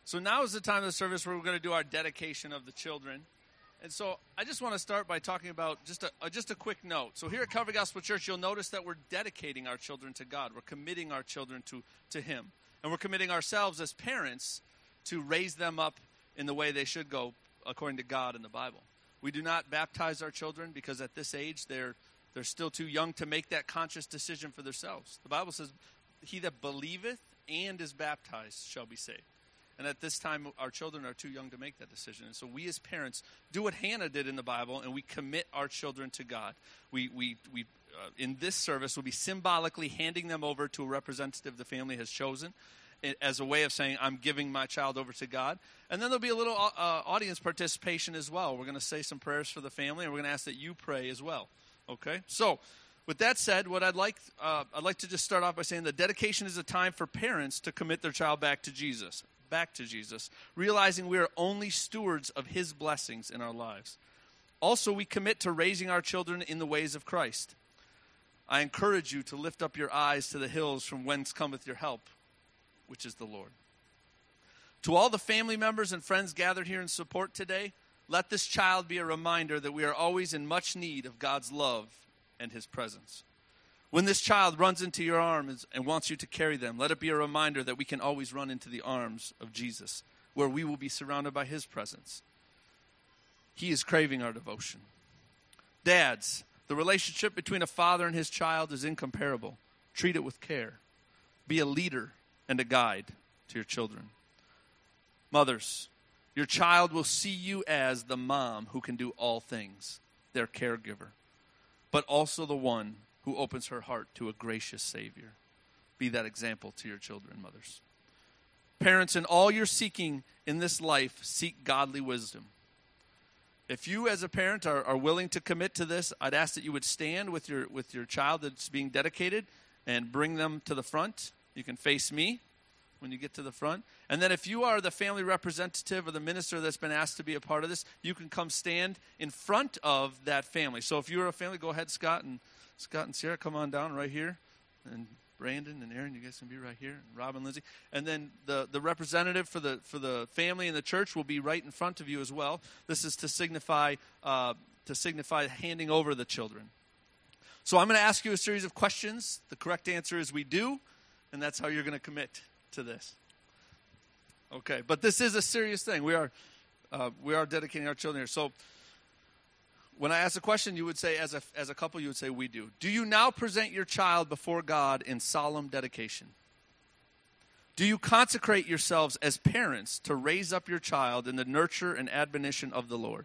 So now is the time of the service where we're going to do our dedication of the children. And so I just want to start by talking about just a quick note. So here at Calvary Gospel Church, you'll notice that we're dedicating our children to God. We're committing our children to Him. And we're committing ourselves as parents to raise them up in the way they should go according to God and the Bible. We do not baptize our children because at this age they're still too young to make that conscious decision for themselves. The Bible says, "He that believeth and is baptized shall be saved." And at this time, our children are too young to make that decision. And so we as parents do what Hannah did in the Bible, and we commit our children to God. We in this service, will be symbolically handing them over to a representative the family has chosen as a way of saying, I'm giving my child over to God. And then there'll be a little audience participation as well. We're going to say some prayers for the family, and we're going to ask that you pray as well. Okay? So with that said, what I'd like to just start off by saying that dedication is a time for parents to commit their child back to Jesus, realizing we are only stewards of His blessings in our lives. Also, we commit to raising our children in the ways of Christ. I encourage you to lift up your eyes to the hills from whence cometh your help, which is the Lord. To all the family members and friends gathered here in support today, let this child be a reminder that we are always in much need of God's love and His presence. When this child runs into your arms and wants you to carry them, let it be a reminder that we can always run into the arms of Jesus, where we will be surrounded by His presence. He is craving our devotion. Dads, the relationship between a father and his child is incomparable. Treat it with care. Be a leader and a guide to your children. Mothers, your child will see you as the mom who can do all things, their caregiver, but also the one who opens her heart to a gracious Savior. Be that example to your children, mothers. Parents, in all you're seeking in this life, seek godly wisdom. If you as a parent are willing to commit to this, I'd ask that you would stand with your child that's being dedicated and bring them to the front. You can face me when you get to the front. And then if you are the family representative or the minister that's been asked to be a part of this, you can come stand in front of that family. So if you're a family, go ahead, Scott and Sierra, come on down right here. And Brandon and Aaron, you guys can be right here. And Rob and Lindsay. And then the representative for the family and the church will be right in front of you as well. This is to signify handing over the children. So I'm going to ask you a series of questions. The correct answer is we do, and that's how you're going to commit to this. Okay, but this is a serious thing. We are dedicating our children here. So when I ask a question, you would say, as a couple, you would say, we do. Do you now present your child before God in solemn dedication? Do you consecrate yourselves as parents to raise up your child in the nurture and admonition of the Lord?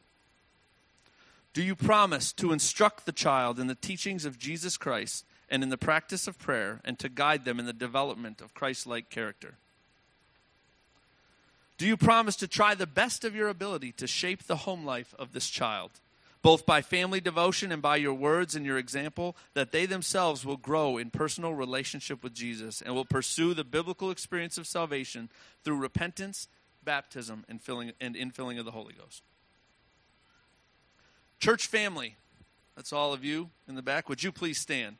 Do you promise to instruct the child in the teachings of Jesus Christ and in the practice of prayer and to guide them in the development of Christ-like character? Do you promise to try the best of your ability to shape the home life of this child, both by family devotion and by your words and your example, that they themselves will grow in personal relationship with Jesus and will pursue the biblical experience of salvation through repentance, baptism, and infilling of the Holy Ghost? Church family, that's all of you in the back. Would you please stand?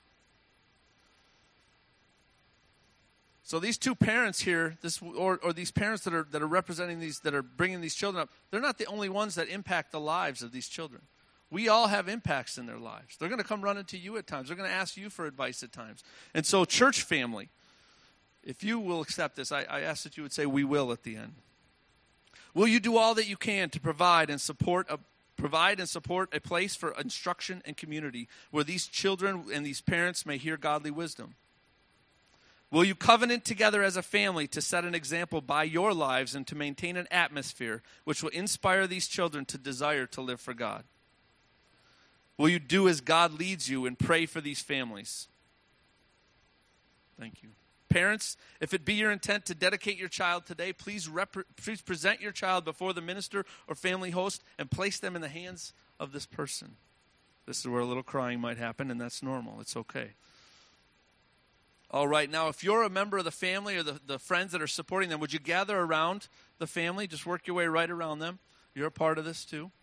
So these two parents here, or these parents that are representing these, that are bringing these children up, they're not the only ones that impact the lives of these children. We all have impacts in their lives. They're going to come running to you at times. They're going to ask you for advice at times. And so church family, if you will accept this, I ask that you would say we will at the end. Will you do all that you can to provide and support a place for instruction and community where these children and these parents may hear godly wisdom? Will you covenant together as a family to set an example by your lives and to maintain an atmosphere which will inspire these children to desire to live for God? Will you do as God leads you and pray for these families? Thank you. Parents, if it be your intent to dedicate your child today, please present your child before the minister or family host and place them in the hands of this person. This is where a little crying might happen, and that's normal. It's okay. All right, now if you're a member of the family or the friends that are supporting them, would you gather around the family? Just work your way right around them. You're a part of this too.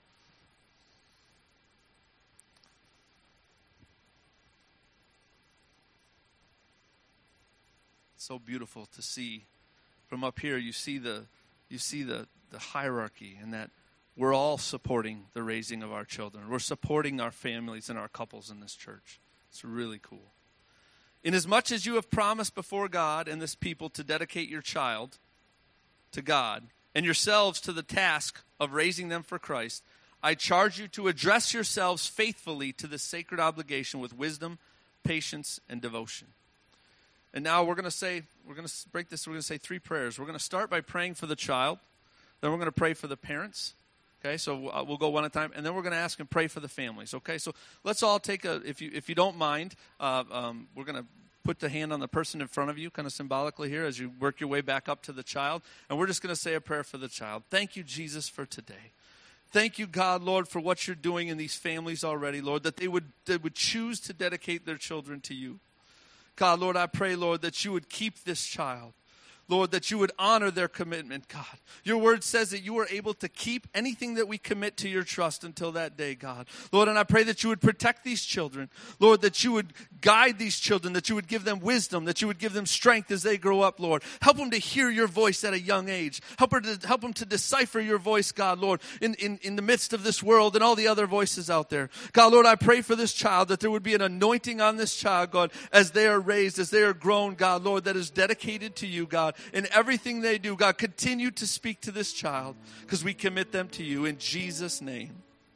It's so beautiful to see from up here. You see the you see the hierarchy, and that we're all supporting the raising of our children. We're supporting our families and our couples in this church. It's really cool. Inasmuch as you have promised before God and this people to dedicate your child to God and yourselves to the task of raising them for Christ, I charge you to address yourselves faithfully to this sacred obligation with wisdom, patience, and devotion. And now we're going to break this. We're going to say 3 prayers. We're going to start by praying for the child. Then we're going to pray for the parents. Okay, so we'll go one at a time, and then we're going to ask and pray for the families. Okay, so let's all take if you don't mind, we're going to put the hand on the person in front of you, kind of symbolically here, as you work your way back up to the child, and we're just going to say a prayer for the child. Thank you, Jesus, for today. Thank you, God, Lord, for what you're doing in these families already, Lord, that they would choose to dedicate their children to you. God, Lord, I pray, Lord, that you would keep this child. Lord, that you would honor their commitment, God. Your word says that you are able to keep anything that we commit to your trust until that day, God. Lord, and I pray that you would protect these children. Lord, that you would guide these children, that you would give them wisdom, that you would give them strength as they grow up, Lord. Help them to hear your voice at a young age. Help them to decipher your voice, God, Lord, in the midst of this world and all the other voices out there. God, Lord, I pray for this child, that there would be an anointing on this child, God, as they are raised, as they are grown, God, Lord, that is dedicated to you, God. In everything they do, God, continue to speak to this child because we commit them to you in Jesus' name.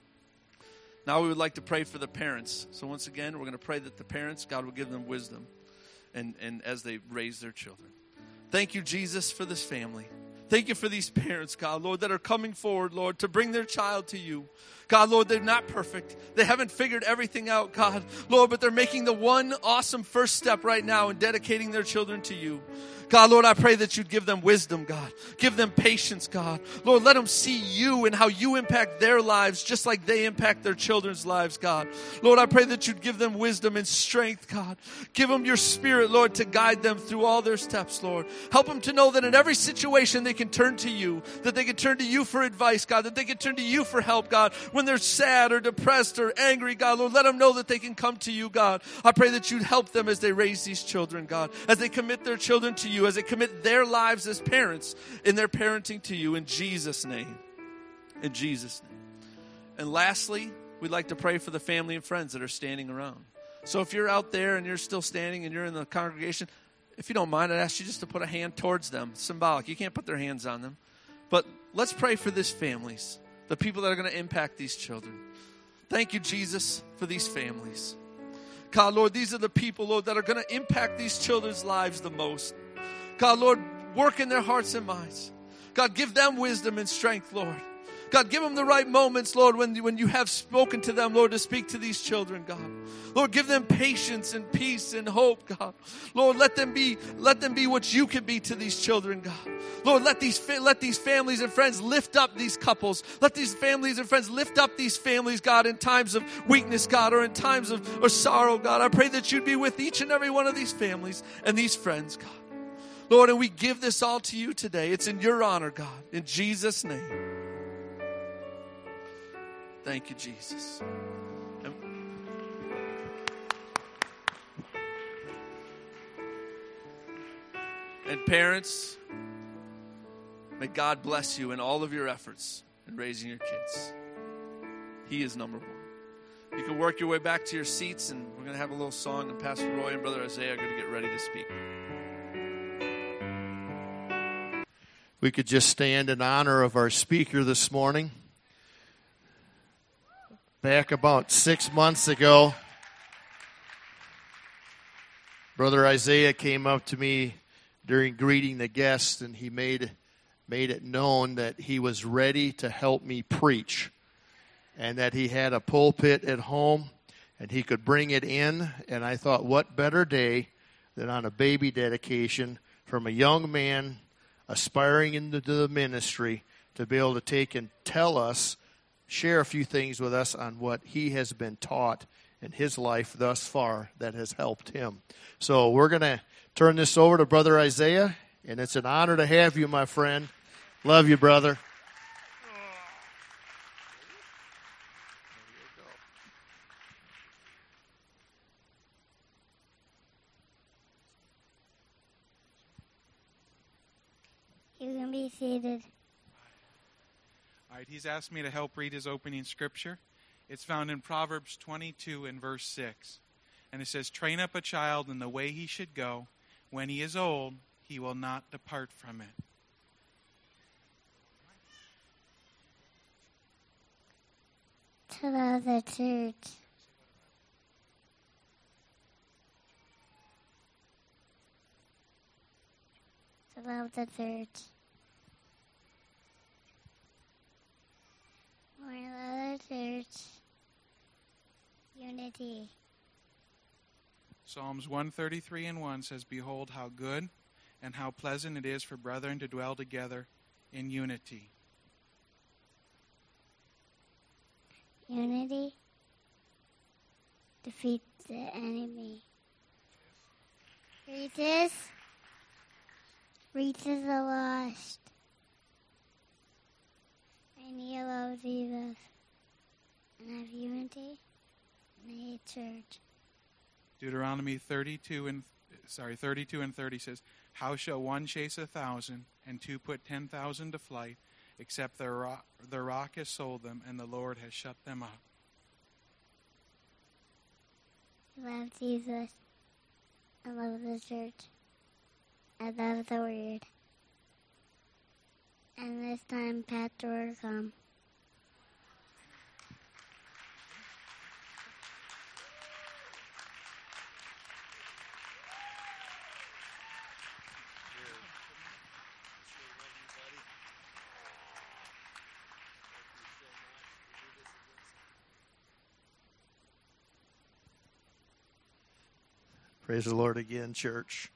Now we would like to pray for the parents. So once again, we're going to pray that the parents, God, will give them wisdom and as they raise their children. Thank you, Jesus, for this family. Thank you for these parents, God, Lord, that are coming forward, Lord, to bring their child to you. God, Lord, they're not perfect. They haven't figured everything out, God. Lord, but they're making the one awesome first step right now in dedicating their children to you. God, Lord, I pray that you'd give them wisdom, God. Give them patience, God. Lord, let them see you and how you impact their lives just like they impact their children's lives, God. Lord, I pray that you'd give them wisdom and strength, God. Give them your spirit, Lord, to guide them through all their steps, Lord. Help them to know that in every situation they can turn to you, that they can turn to you for advice, God, that they can turn to you for help, God. When they're sad or depressed or angry, God, Lord, let them know that they can come to you, God. I pray that you'd help them as they raise these children, God, as they commit their children to you, as they commit their lives as parents in their parenting to you, in Jesus' name. In Jesus' name. And lastly, we'd like to pray for the family and friends that are standing around. So if you're out there and you're still standing and you're in the congregation, if you don't mind, I'd ask you just to put a hand towards them. Symbolic. You can't put their hands on them. But let's pray for these families, the people that are going to impact these children. Thank you, Jesus, for these families. God, Lord, these are the people, Lord, that are going to impact these children's lives the most. God, Lord, work in their hearts and minds. God, give them wisdom and strength, Lord. God, give them the right moments, Lord, when you have spoken to them, Lord, to speak to these children, God. Lord, give them patience and peace and hope, God. Lord, let them be what you can be to these children, God. Lord, let these families and friends lift up these couples. Let these families and friends lift up these families, God, in times of weakness, God, or in times of sorrow, God. I pray that you'd be with each and every one of these families and these friends, God. Lord, and we give this all to you today. It's in your honor, God, in Jesus' name. Thank you, Jesus. And parents, may God bless you in all of your efforts in raising your kids. He is number one. You can work your way back to your seats, and we're going to have a little song, and Pastor Roy and Brother Isaiah are going to get ready to speak. We could just stand in honor of our speaker this morning. Back about 6 months ago, Brother Isaiah came up to me during greeting the guests, and he made it known that he was ready to help me preach, and that he had a pulpit at home, and he could bring it in. And I thought, what better day than on a baby dedication from a young man aspiring into the ministry to be able to take and share a few things with us on what he has been taught in his life thus far that has helped him. So we're going to turn this over to Brother Isaiah, and it's an honor to have you, my friend. Love you, brother. You can be seated. All right, he's asked me to help read his opening scripture. It's found in Proverbs 22 and verse 6. And it says, "Train up a child in the way he should go. When he is old, he will not depart from it." To love the church. To love the church. More love the church. Unity. Psalms 133 and 1 says, "Behold how good and how pleasant it is for brethren to dwell together in unity." Unity defeats the enemy. Reaches the lost. I need to love Jesus and have unity in the church. Deuteronomy 32 and 30 says, "How shall one chase 1,000 and two put 10,000 to flight, except the rock has sold them and the Lord has shut them up?" Love Jesus. I love the church. I love the word. And this time, Pastor will come. Praise the Lord again, church.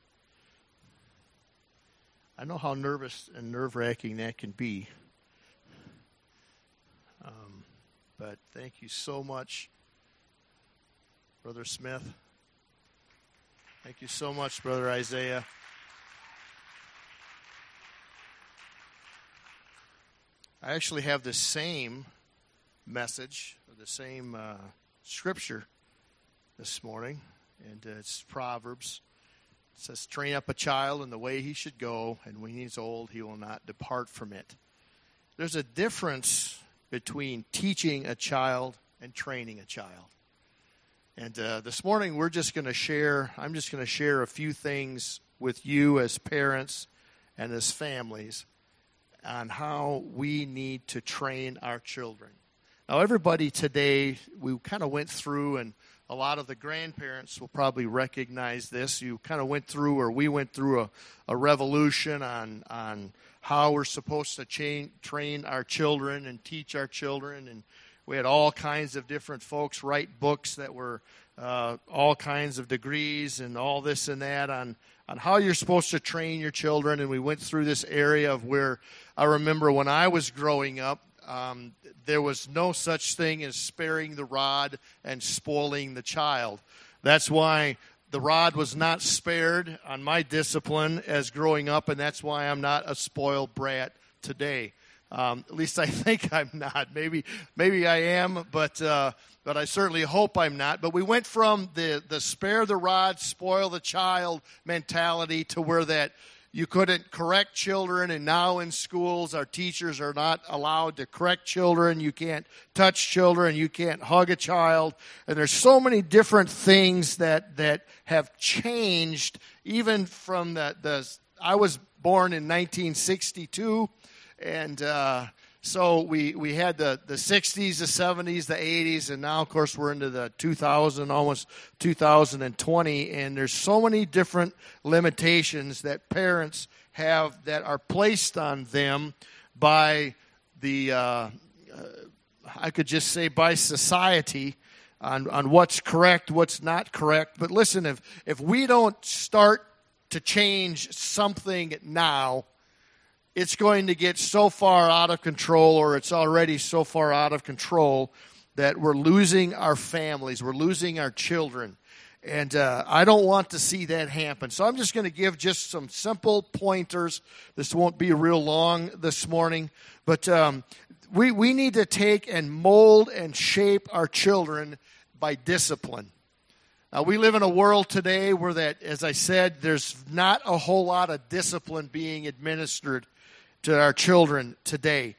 I know how nervous and nerve-wracking that can be. But thank you so much, Brother Smith. Thank you so much, Brother Isaiah. I actually have the same message, or the same scripture this morning, and it's Proverbs. It says, "Train up a child in the way he should go, and when he's old, he will not depart from it." There's a difference between teaching a child and training a child. And this morning, I'm just going to share a few things with you as parents and as families on how we need to train our children. Now, everybody today, we kind of went through, and a lot of the grandparents will probably recognize this. You kind of went through, or we went through a revolution on how we're supposed to train our children and teach our children. And we had all kinds of different folks write books that were all kinds of degrees and all this and that on how you're supposed to train your children. And we went through this area of where I remember when I was growing up, there was no such thing as sparing the rod and spoiling the child. That's why the rod was not spared on my discipline as growing up, and that's why I'm not a spoiled brat today. At least I think I'm not. Maybe I am, but I certainly hope I'm not. But we went from the spare the rod, spoil the child mentality to where that you couldn't correct children, and now in schools our teachers are not allowed to correct children. You can't touch children. You can't hug a child. And there's so many different things that have changed, even from I was born in 1962, and so we had the 60s, the 70s, the 80s, and now, of course, we're into the 2000, almost 2020, and there's so many different limitations that parents have that are placed on them by I could just say by society on what's correct, what's not correct. But listen, if we don't start to change something now, it's going to get so far out of control, or it's already so far out of control, that we're losing our families, we're losing our children. And I don't want to see that happen. So I'm just going to give just some simple pointers. This won't be real long this morning. But we need to take and mold and shape our children by discipline. Now, we live in a world today where that, as I said, there's not a whole lot of discipline being administered to our children today.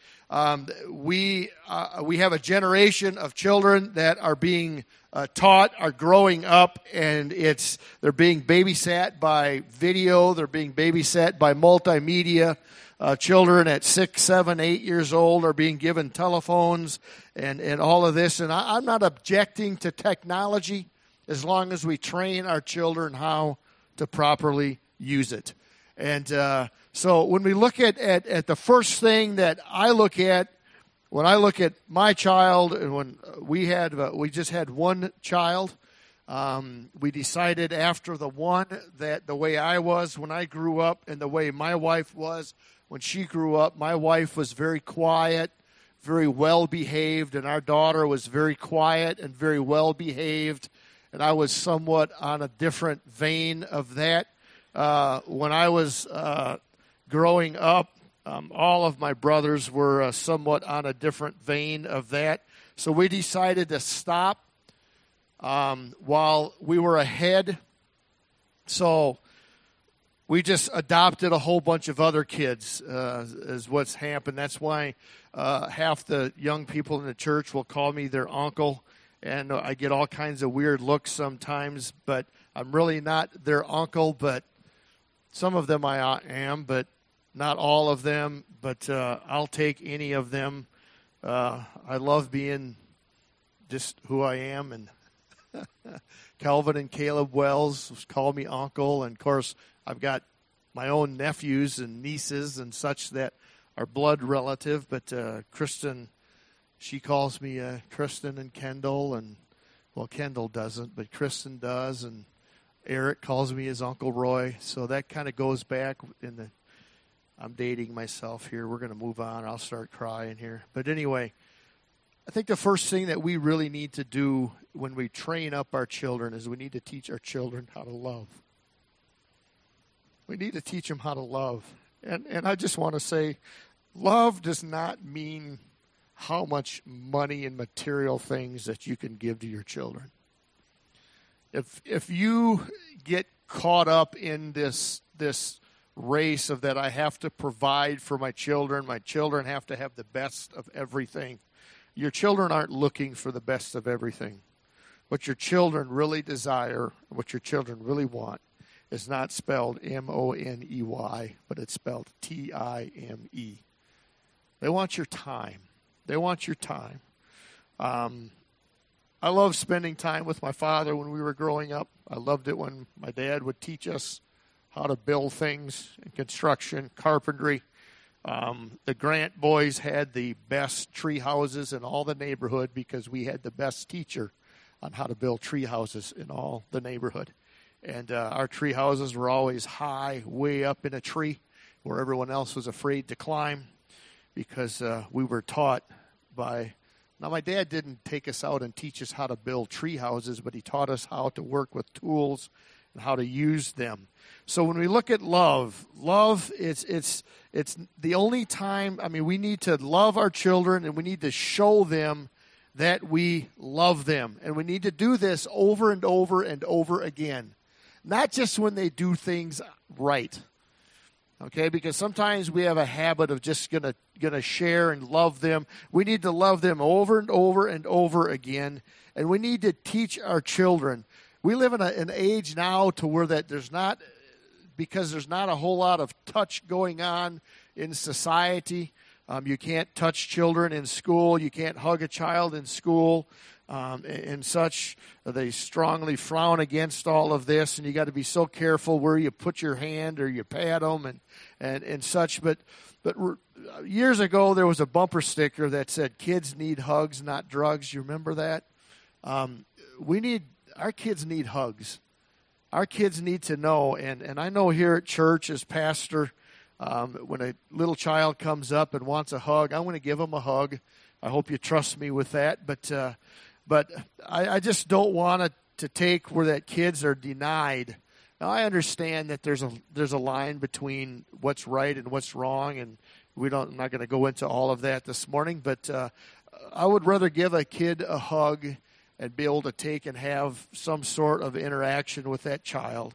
We have a generation of children that are being taught, are growing up, and they're being babysat by video. They're being babysat by multimedia. Children at 6, 7, 8 years old are being given telephones and all of this. And I'm not objecting to technology as long as we train our children how to properly use it. And so when we look at the first thing that I look at, when I look at my child, and when we just had one child, we decided after the one that the way I was when I grew up and the way my wife was when she grew up, my wife was very quiet, very well behaved, and our daughter was very quiet and very well behaved, and I was somewhat on a different vein of that. When I was growing up, all of my brothers were somewhat on a different vein of that. So we decided to stop while we were ahead. So we just adopted a whole bunch of other kids is what's happened. That's why half the young people in the church will call me their uncle. And I get all kinds of weird looks sometimes, but I'm really not their uncle, but some of them I am, but not all of them, but I'll take any of them. I love being just who I am, and Calvin and Caleb Wells call me uncle, and of course I've got my own nephews and nieces and such that are blood relative, but Kristen, she calls me Kristen and Kendall, and well, Kendall doesn't, but Kristen does, and Eric calls me his Uncle Roy, so that kind of goes back I'm dating myself here. We're going to move on. I'll start crying here. But anyway, I think the first thing that we really need to do when we train up our children is we need to teach our children how to love. We need to teach them how to love. And I just want to say, love does not mean how much money and material things that you can give to your children. If you get caught up in this race of that I have to provide for my children have to have the best of everything, your children aren't looking for the best of everything. What your children really desire, what your children really want, is not spelled M-O-N-E-Y, but it's spelled T-I-M-E. They want your time. They want your time. I love spending time with my father when we were growing up. I loved it when my dad would teach us how to build things in construction, carpentry. The Grant boys had the best tree houses in all the neighborhood because we had the best teacher on how to build tree houses in all the neighborhood. And our tree houses were always high, way up in a tree where everyone else was afraid to climb because we were taught by... Now, my dad didn't take us out and teach us how to build tree houses, but he taught us how to work with tools and how to use them. So when we look at love, it's the only time, we need to love our children and we need to show them that we love them. And we need to do this over and over and over again. Not just when they do things right. Okay, because sometimes we have a habit of just gonna share and love them. We need to love them over and over and over again. And we need to teach our children. We live in an age now to where that there's not a whole lot of touch going on in society. You can't touch children in school. You can't hug a child in school. And such, they strongly frown against all of this, and you got to be so careful where you put your hand or you pat them and such. But years ago, there was a bumper sticker that said, "Kids need hugs, not drugs." You remember that? Our kids need hugs. Our kids need to know, and I know here at church as pastor, when a little child comes up and wants a hug, I want to give them a hug. I hope you trust me with that, but I just don't want to take where that kids are denied. Now, I understand that there's a line between what's right and what's wrong, and I'm not going to go into all of that this morning, but I would rather give a kid a hug and be able to take and have some sort of interaction with that child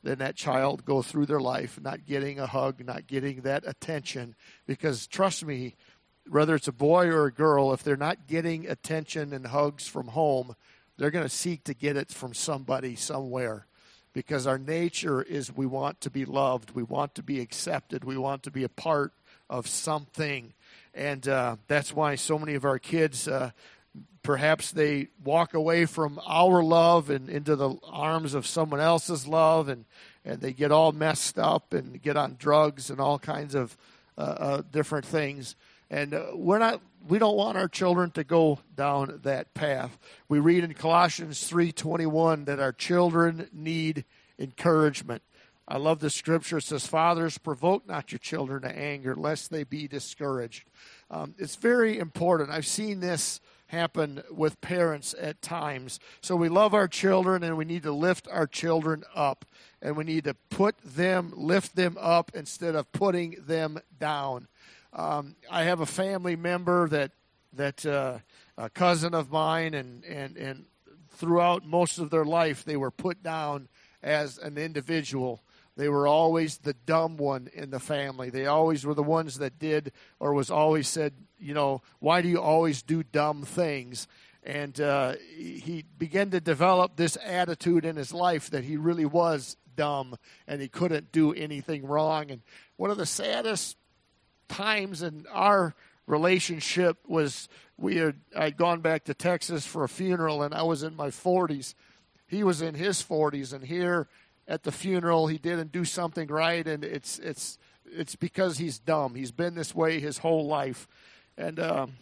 than that child go through their life not getting a hug, not getting that attention. Because trust me, whether it's a boy or a girl, if they're not getting attention and hugs from home, they're going to seek to get it from somebody somewhere. Because our nature is we want to be loved, we want to be accepted, we want to be a part of something. And that's why so many of our kids, perhaps they walk away from our love and into the arms of someone else's love, and they get all messed up and get on drugs and all kinds of different things. And we don't want our children to go down that path. We read in Colossians 3:21 that our children need encouragement. I love the scripture. It says, "Fathers, provoke not your children to anger, lest they be discouraged." It's very important. I've seen this happen with parents at times. So we love our children, and we need to lift our children up. And we need to lift them up instead of putting them down. I have a family member that a cousin of mine, and throughout most of their life, they were put down as an individual. They were always the dumb one in the family. They always were the ones that did, or was always said, why do you always do dumb things? And he began to develop this attitude in his life that he really was dumb and he couldn't do anything wrong. And one of the saddest times in our relationship was I'd gone back to Texas for a funeral, and I was in my 40s. He was in his 40s, and here at the funeral he didn't do something right, and it's because he's dumb. He's been this way his whole life. And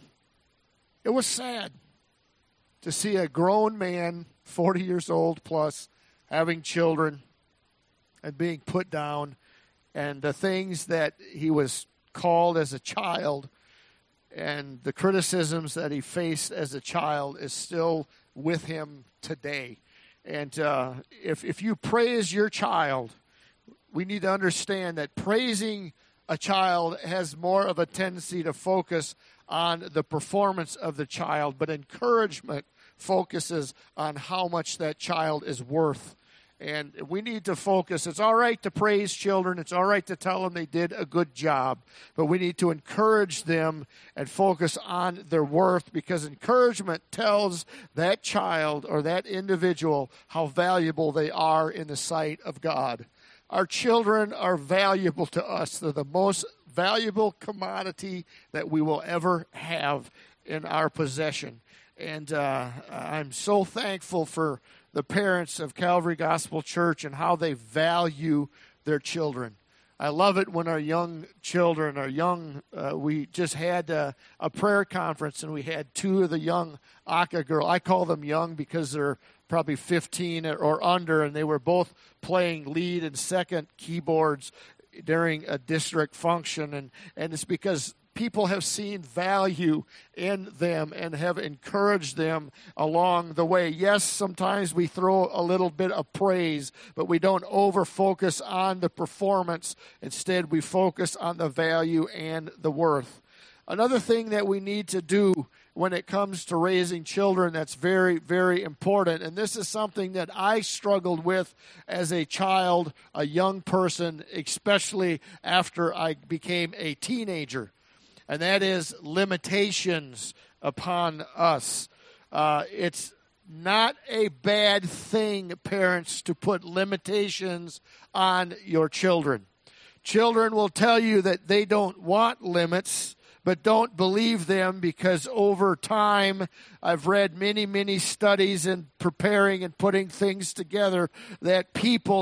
it was sad to see a grown man, 40 years old plus, having children and being put down, and the things that he was called as a child and the criticisms that he faced as a child is still with him today. And if you praise your child, we need to understand that praising a child has more of a tendency to focus on the performance of the child, but encouragement focuses on how much that child is worth. And we need to focus. It's all right to praise children. It's all right to tell them they did a good job. But we need to encourage them and focus on their worth, because encouragement tells that child or that individual how valuable they are in the sight of God. Our children are valuable to us. They're the most valuable commodity that we will ever have in our possession. And I'm so thankful for the parents of Calvary Gospel Church and how they value their children. I love it when our young children are we just had a prayer conference, and we had two of the young Aka girls. I call them young because they're probably 15 or under, and they were both playing lead and second keyboards during a district function. And it's because people have seen value in them and have encouraged them along the way. Yes, sometimes we throw a little bit of praise, but we don't over-focus on the performance. Instead, we focus on the value and the worth. Another thing that we need to do when it comes to raising children that's very, very important, and this is something that I struggled with as a child, a young person, especially after I became a teenager, and that is limitations upon us. It's not a bad thing, parents, to put limitations on your children. Children will tell you that they don't want limits, but don't believe them, because over time, I've read many, many studies in preparing and putting things together that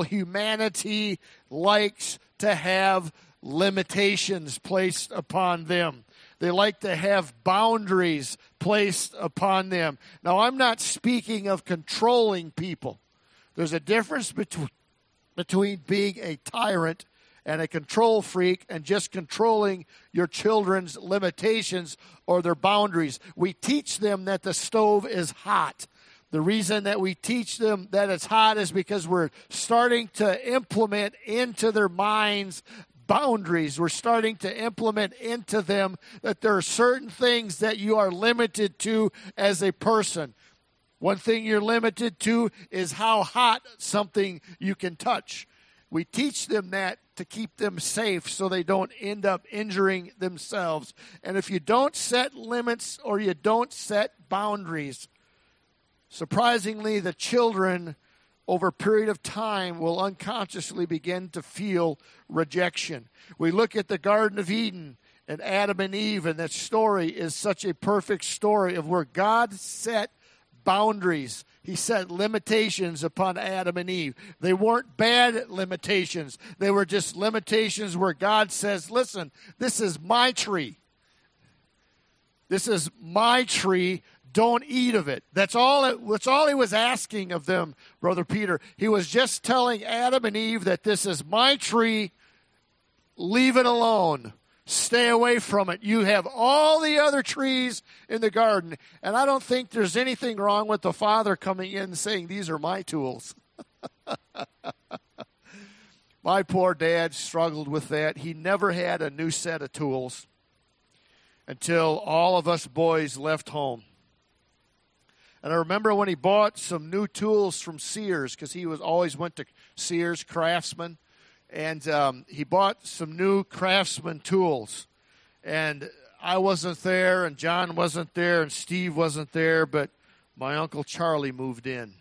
humanity likes to have limitations placed upon them. They like to have boundaries placed upon them. Now, I'm not speaking of controlling people. There's a difference between being a tyrant and a control freak and just controlling your children's limitations or their boundaries. We teach them that the stove is hot. The reason that we teach them that it's hot is because we're starting to implement into their minds boundaries. We're starting to implement into them that there are certain things that you are limited to as a person. One thing you're limited to is how hot something you can touch. We teach them that to keep them safe so they don't end up injuring themselves. And if you don't set limits or you don't set boundaries, surprisingly, the children over a period of time will unconsciously begin to feel rejection. We look at the Garden of Eden and Adam and Eve, and that story is such a perfect story of where God set boundaries. He set limitations upon Adam and Eve. They weren't bad limitations. They were just limitations where God says, listen, this is my tree. This is my tree. Don't eat of it. That's all he was asking of them, Brother Peter. He was just telling Adam and Eve that this is my tree. Leave it alone. Stay away from it. You have all the other trees in the garden. And I don't think there's anything wrong with the father coming in and saying, these are my tools. My poor dad struggled with that. He never had a new set of tools until all of us boys left home. And I remember when he bought some new tools from Sears, because he always went to Sears, Craftsman. And he bought some new Craftsman tools. And I wasn't there, and John wasn't there, and Steve wasn't there, but my Uncle Charlie moved in.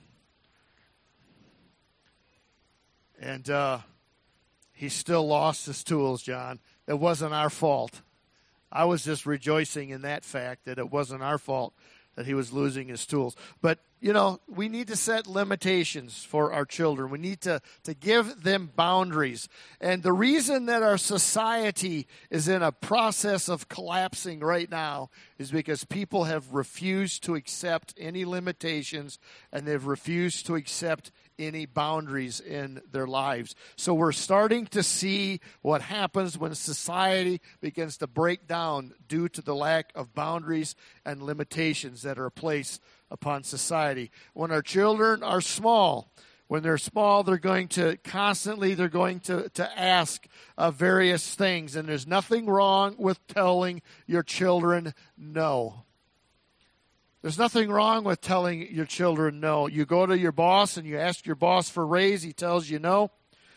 And he still lost his tools, John. It wasn't our fault. I was just rejoicing in that fact that it wasn't our fault that he was losing his tools. But, you know, we need to set limitations for our children. We need to give them boundaries. And the reason that our society is in a process of collapsing right now is because people have refused to accept any limitations, and they've refused to accept any boundaries in their lives. So we're starting to see what happens when society begins to break down due to the lack of boundaries and limitations that are placed upon society. When our children are small, when they're small, they're going to ask various things, and there's nothing wrong with telling your children no. There's nothing wrong with telling your children no. You go to your boss and you ask your boss for a raise. He tells you no.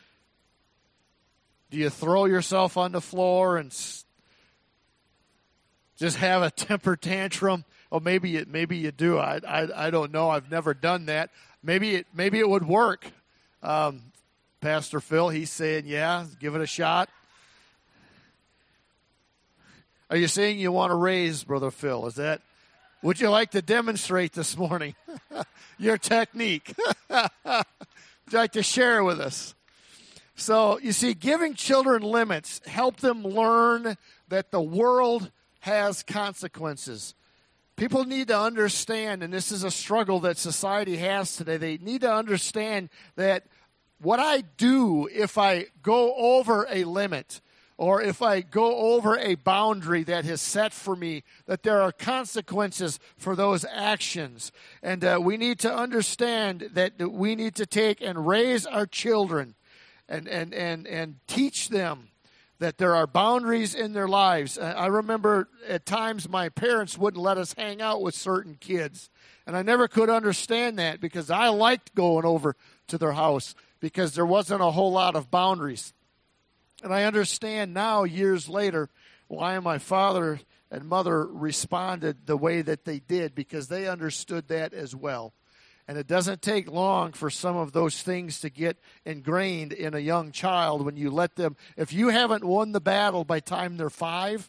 Do you throw yourself on the floor and just have a temper tantrum? Oh, maybe you do. I don't know. I've never done that. Maybe it would work. Pastor Phil, he's saying, yeah, give it a shot. Are you saying you want to raise, Brother Phil? Would you like to demonstrate this morning your technique? Would you like to share with us? So, you see, giving children limits help them learn that the world has consequences. People need to understand, and this is a struggle that society has today, they need to understand that what I do if I go over a limit, or if I go over a boundary that is set for me, that there are consequences for those actions. And we need to understand that we need to take and raise our children and teach them that there are boundaries in their lives. I remember at times my parents wouldn't let us hang out with certain kids. And I never could understand that because I liked going over to their house because there wasn't a whole lot of boundaries. And I understand now, years later, why my father and mother responded the way that they did, because they understood that as well. And it doesn't take long for some of those things to get ingrained in a young child when you let them. If you haven't won the battle by the time they're 5,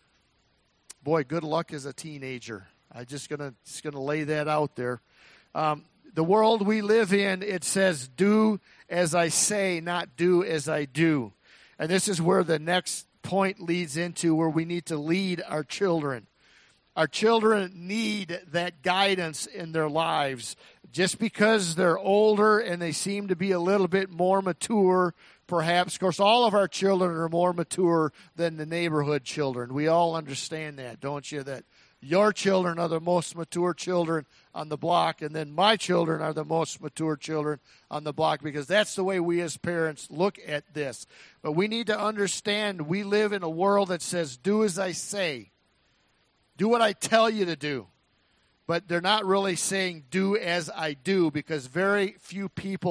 boy, good luck as a teenager. I'm just gonna lay that out there. The world we live in, it says, do as I say, not do as I do. And this is where the next point leads into, where we need to lead our children. Our children need that guidance in their lives. Just because they're older and they seem to be a little bit more mature, perhaps. Of course, all of our children are more mature than the neighborhood children. We all understand that, don't you? That your children are the most mature children on the block, and then my children are the most mature children on the block, because that's the way we as parents look at this. But we need to understand we live in a world that says, do as I say. Do what I tell you to do. But they're not really saying do as I do, because very few people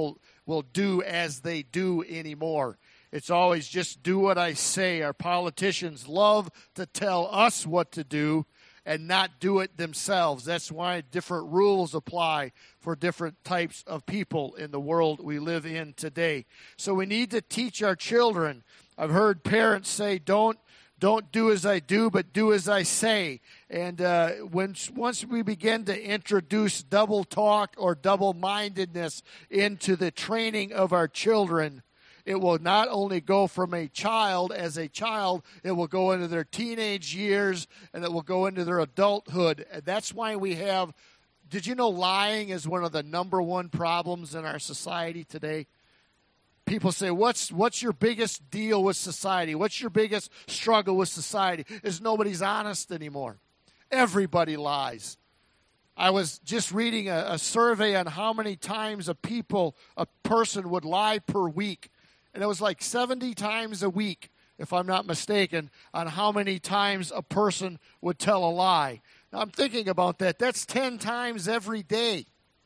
will do as they do anymore. It's always just do what I say. Our politicians love to tell us what to do and not do it themselves. That's why different rules apply for different types of people in the world we live in today. So we need to teach our children. I've heard parents say, don't do as I do, but do as I say. And once we begin to introduce double talk or double-mindedness into the training of our children, it will not only go from a child as a child, it will go into their teenage years, and it will go into their adulthood. And that's why we have, did you know lying is one of the number one problems in our society today? People say, what's your biggest deal with society? What's your biggest struggle with society? Is nobody's honest anymore. Everybody lies. I was just reading a survey on how many times a person would lie per week. And it was like 70 times a week, if I'm not mistaken, on how many times a person would tell a lie. Now, I'm thinking about that. That's 10 times every day.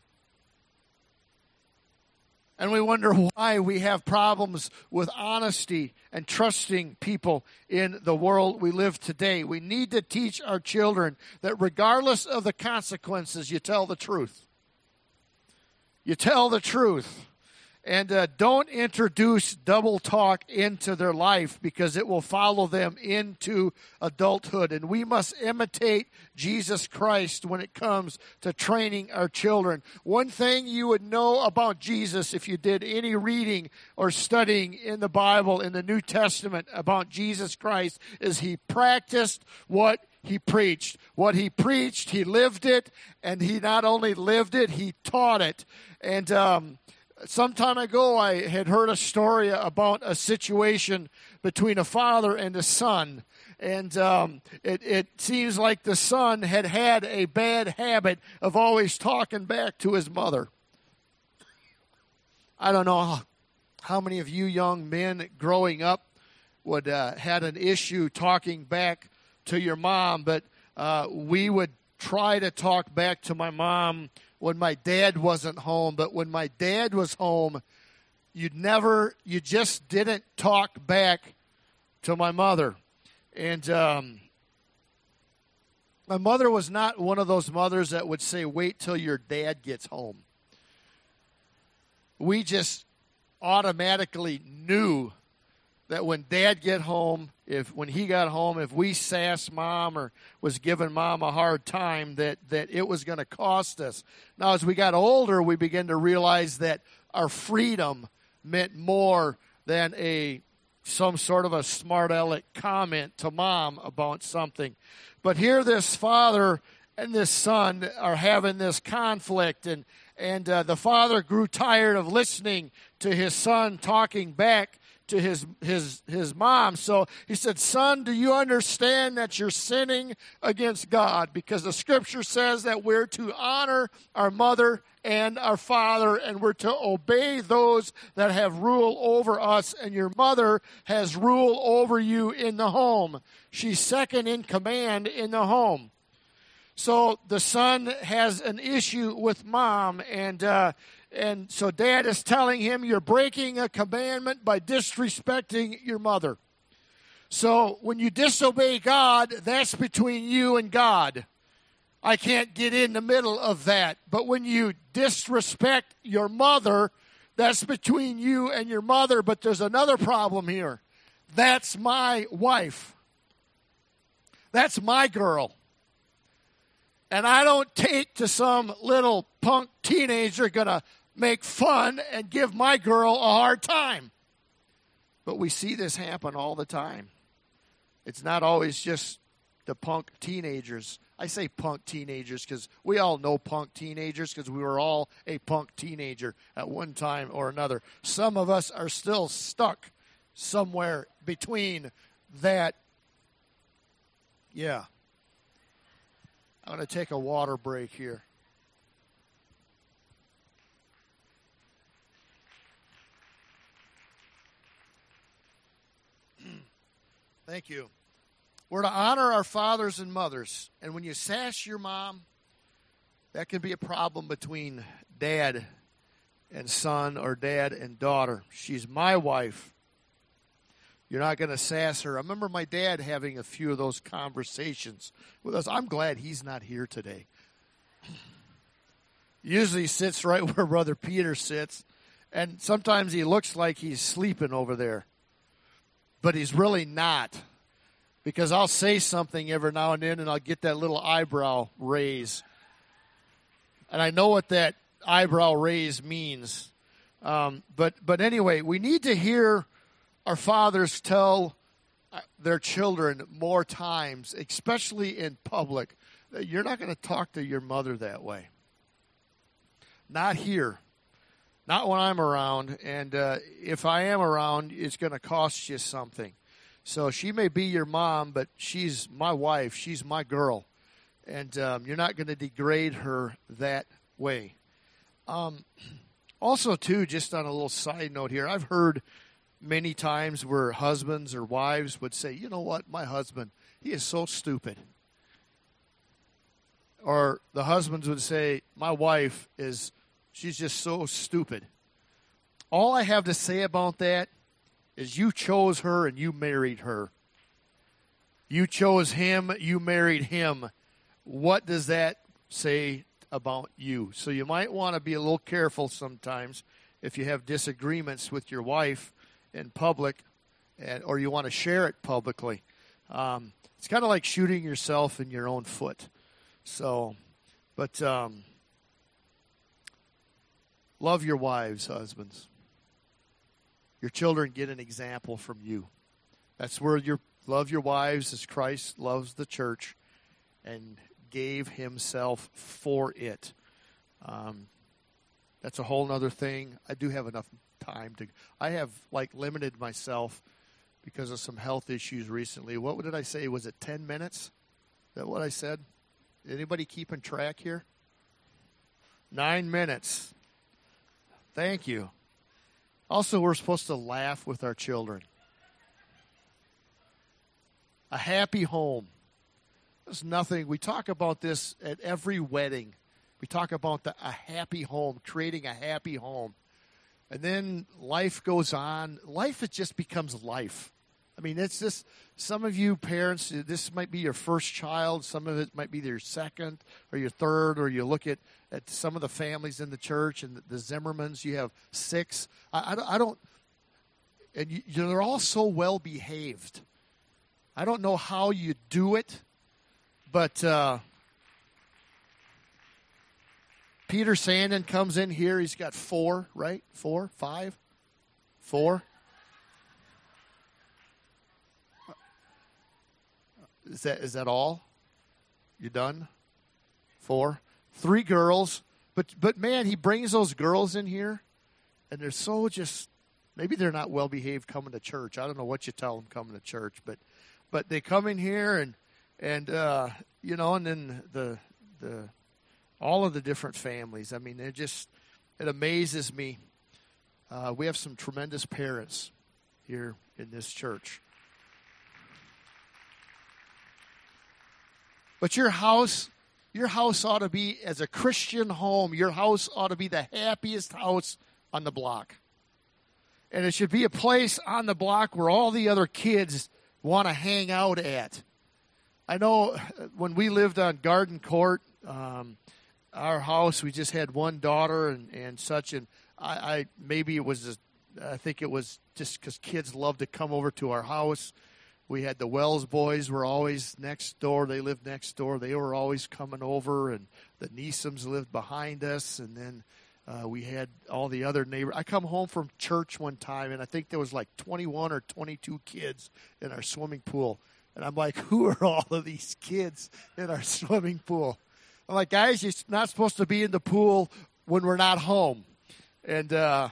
And we wonder why we have problems with honesty and trusting people in the world we live today. We need to teach our children that regardless of the consequences, you tell the truth. You tell the truth. And don't introduce double talk into their life because it will follow them into adulthood. And we must imitate Jesus Christ when it comes to training our children. One thing you would know about Jesus if you did any reading or studying in the Bible, in the New Testament about Jesus Christ, is he practiced what he preached. What he preached, he lived it. And he not only lived it, he taught it. And some time ago, I had heard a story about a situation between a father and a son. And it seems like the son had a bad habit of always talking back to his mother. I don't know how many of you young men growing up would had an issue talking back to your mom, but we would try to talk back to my mom when my dad wasn't home. But when my dad was home, you just didn't talk back to my mother. And my mother was not one of those mothers that would say, wait till your dad gets home. We just automatically knew that when Dad get home, when he got home, if we sassed Mom or was giving Mom a hard time, that it was going to cost us. Now, as we got older, we began to realize that our freedom meant more than some sort of a smart aleck comment to Mom about something. But here this father and this son are having this conflict, and the father grew tired of listening to his son talking back to his mom. So he said, son, do you understand that you're sinning against God? Because the scripture says that we're to honor our mother and our father, and we're to obey those that have rule over us, and your mother has rule over you in the home. She's second in command in the home. So the son has an issue with Mom, and so Dad is telling him, you're breaking a commandment by disrespecting your mother. So when you disobey God, that's between you and God. I can't get in the middle of that. But when you disrespect your mother, that's between you and your mother. But there's another problem here. That's my wife. That's my girl. And I don't take to some little punk teenager going to make fun and give my girl a hard time. But we see this happen all the time. It's not always just the punk teenagers. I say punk teenagers because we all know punk teenagers because we were all a punk teenager at one time or another. Some of us are still stuck somewhere between that. Yeah. I'm going to take a water break here. Thank you. We're to honor our fathers and mothers. And when you sass your mom, that can be a problem between Dad and son or dad and daughter. She's my wife. You're not going to sass her. I remember my dad having a few of those conversations with us. I'm glad he's not here today. Usually he sits right where Brother Peter sits, and sometimes he looks like he's sleeping over there. But he's really not, because I'll say something every now and then, and I'll get that little eyebrow raise. And I know what that eyebrow raise means. But anyway, we need to hear our fathers tell their children more times, especially in public, that you're not going to talk to your mother that way. Not here. Not when I'm around. And if I am around, it's going to cost you something. So she may be your mom, but she's my wife. She's my girl. And you're not going to degrade her that way. Also, too, just on a little side note here, I've heard many times where husbands or wives would say, you know what, my husband, he is so stupid. Or the husbands would say, my wife she's just so stupid. All I have to say about that is you chose her and you married her. You chose him, you married him. What does that say about you? So you might want to be a little careful sometimes if you have disagreements with your wife in public, or you want to share it publicly. It's kind of like shooting yourself in your own foot. So, but love your wives, husbands. Your children get an example from you. That's where love your wives as Christ loves the church and gave himself for it. That's a whole other thing. I do have enough time I have limited myself because of some health issues recently. What did I say? Was it 10 minutes? Is that what I said? Anybody keeping track here? 9 minutes. Thank you. Also, we're supposed to laugh with our children. A happy home. There's nothing. We talk about this at every wedding. We talk about a happy home, creating a happy home. And then life goes on. Life, it just becomes life. I mean, it's just, some of you parents, this might be your first child. Some of it might be your second or your third, or you look at some of the families in the church and the Zimmermans, you have 6. I don't, and they're all so well behaved. I don't know how you do it, but Peter Sandin comes in here. He's got 4, right? 4, 5, 4. Is that all? You done? 4, 3 girls. But man, he brings those girls in here, and they're so just, maybe they're not well behaved coming to church. I don't know what you tell them coming to church, but they come in here and and then the all of the different families. I mean, it amazes me. We have some tremendous parents here in this church. But your house ought to be, as a Christian home, your house ought to be the happiest house on the block. And it should be a place on the block where all the other kids want to hang out at. I know when we lived on Garden Court, our house, we just had one daughter and such, and I think it was just because kids loved to come over to our house. We had the Wells boys were always next door. They lived next door. They were always coming over, and the Neesums lived behind us, and then we had all the other neighbors. I come home from church one time, and I think there was like 21 or 22 kids in our swimming pool. And I'm like, who are all of these kids in our swimming pool? I'm like, guys, you're not supposed to be in the pool when we're not home. And but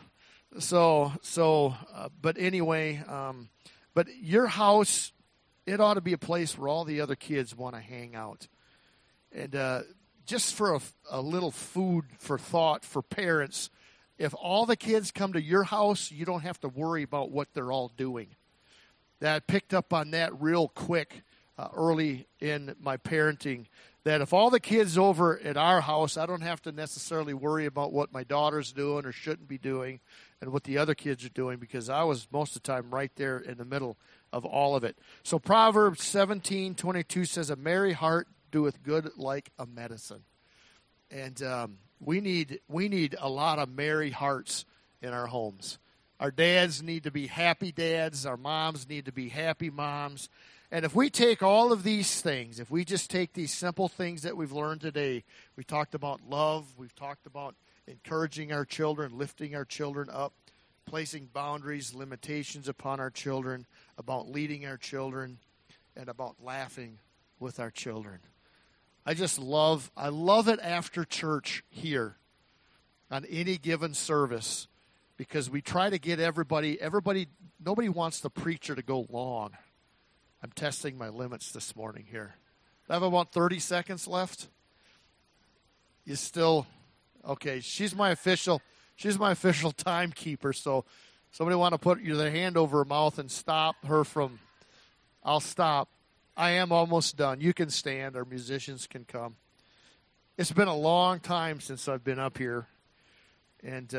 anyway, but your house, it ought to be a place where all the other kids want to hang out. And just for a little food for thought for parents, if all the kids come to your house, you don't have to worry about what they're all doing. That I picked up on that real quick early in my parenting that if all the kids over at our house, I don't have to necessarily worry about what my daughter's doing or shouldn't be doing and what the other kids are doing, because I was most of the time right there in the middle of all of it. So Proverbs 17:22 says, a merry heart doeth good like a medicine. And we need a lot of merry hearts in our homes. Our dads need to be happy dads. Our moms need to be happy moms. And if we take all of these things, if we just take these simple things that we've learned today, we talked about love, we've talked about encouraging our children, lifting our children up, placing boundaries, limitations upon our children, about leading our children, and about laughing with our children. I love it after church here on any given service, because we try to get everybody, nobody wants the preacher to go long. I'm testing my limits this morning here. I have about 30 seconds left. You still, okay, she's my official timekeeper, so somebody want to put their hand over her mouth and stop her from, I'll stop. I am almost done. You can stand. Our musicians can come. It's been a long time since I've been up here, and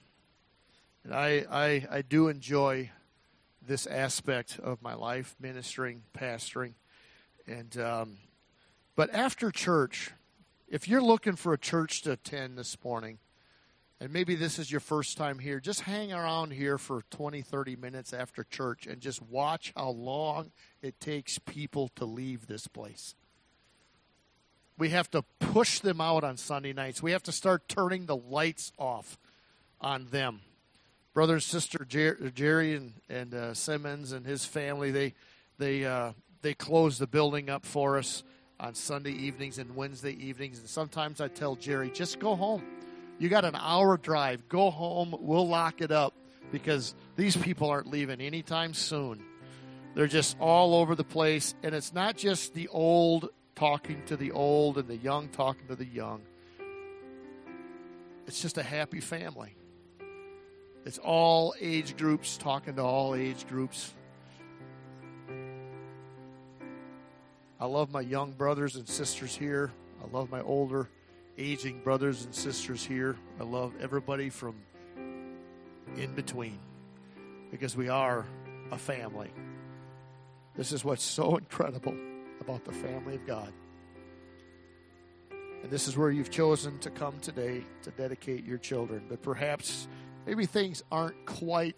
I do enjoy this aspect of my life, ministering, pastoring. And but after church, if you're looking for a church to attend this morning, and maybe this is your first time here, just hang around here for 20, 30 minutes after church and just watch how long it takes people to leave this place. We have to push them out on Sunday nights. We have to start turning the lights off on them. Brother and sister Jerry and Simmons and his family, they close the building up for us on Sunday evenings and Wednesday evenings. And sometimes I tell Jerry, just go home. You got an hour drive. Go home. We'll lock it up, because these people aren't leaving anytime soon. They're just all over the place. And it's not just the old talking to the old and the young talking to the young. It's just a happy family. It's all age groups talking to all age groups. I love my young brothers and sisters here. I love my older, aging brothers and sisters here. I love everybody from in between, because we are a family. This is what's so incredible about the family of God. And this is where you've chosen to come today to dedicate your children. But perhaps maybe things aren't quite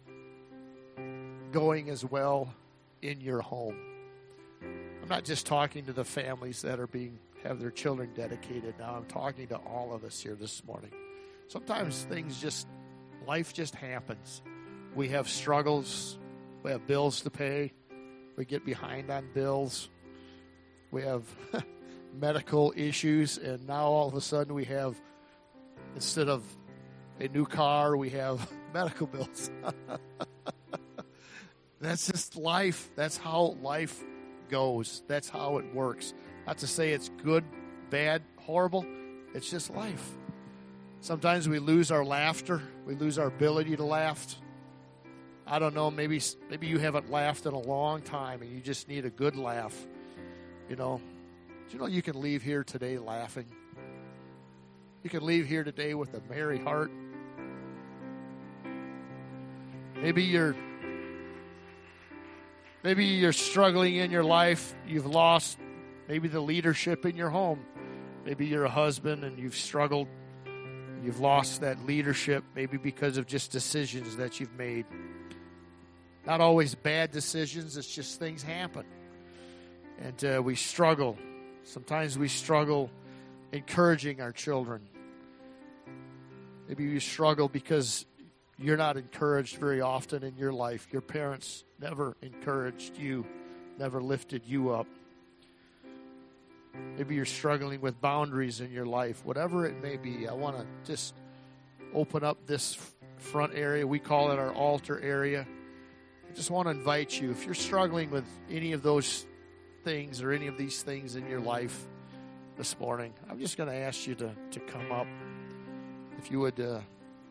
going as well in your home. I'm not just talking to the families that have their children dedicated now. I'm talking to all of us here this morning. Sometimes life just happens. We have struggles. We have bills to pay. We get behind on bills. We have medical issues, and now all of a sudden we have, instead of a new car, we have medical bills. That's just life. That's how life goes. That's how it works. Not to say it's good, bad, horrible. It's just life. Sometimes we lose our laughter. We lose our ability to laugh. I don't know, maybe you haven't laughed in a long time and you just need a good laugh. Do you know you can leave here today laughing? You can leave here today with a merry heart. Maybe you're struggling in your life. You've lost maybe the leadership in your home. Maybe you're a husband and you've struggled. You've lost that leadership, maybe because of just decisions that you've made. Not always bad decisions. It's just things happen. And we struggle. Sometimes we struggle encouraging our children. Maybe you struggle because you're not encouraged very often in your life. Your parents never encouraged you, never lifted you up. Maybe you're struggling with boundaries in your life. Whatever it may be, I want to just open up this front area. We call it our altar area. I just want to invite you, if you're struggling with any of those things or any of these things in your life this morning, I'm just going to ask you to come up. If you would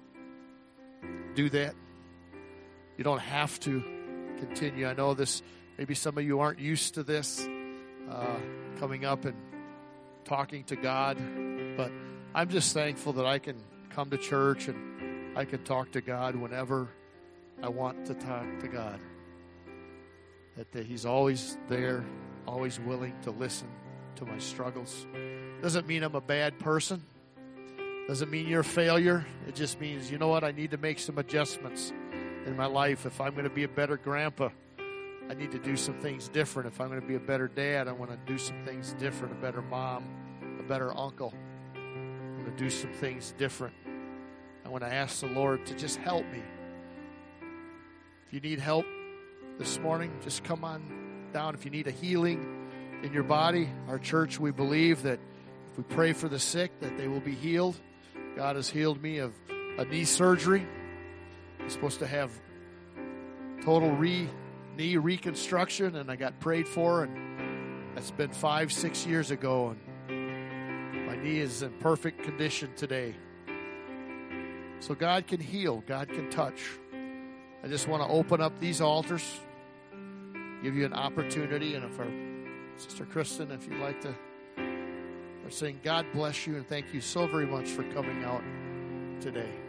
do that. You don't have to continue. I know this Maybe some of you aren't used to this, coming up and talking to God. But I'm just thankful that I can come to church and I can talk to God whenever I want to talk to God. That He's always there, always willing to listen to my struggles. Doesn't mean I'm a bad person. Doesn't mean you're a failure. It just means, you know what, I need to make some adjustments in my life. If I'm going to be a better grandpa, I need to do some things different. If I'm going to be a better dad, I want to do some things different. A better mom, a better uncle. I want to do some things different. I want to ask the Lord to just help me. If you need help this morning, just come on down. If you need a healing in your body, our church, we believe that if we pray for the sick, that they will be healed. God has healed me of a knee surgery. I'm supposed to have total knee reconstruction, and I got prayed for, and that's been 5-6 years ago, and my knee is in perfect condition today. So God can heal. God can touch. I just want to open up these altars, give you an opportunity, and if our Sister Kristen, if you'd like to, we're saying God bless you and thank you so very much for coming out today.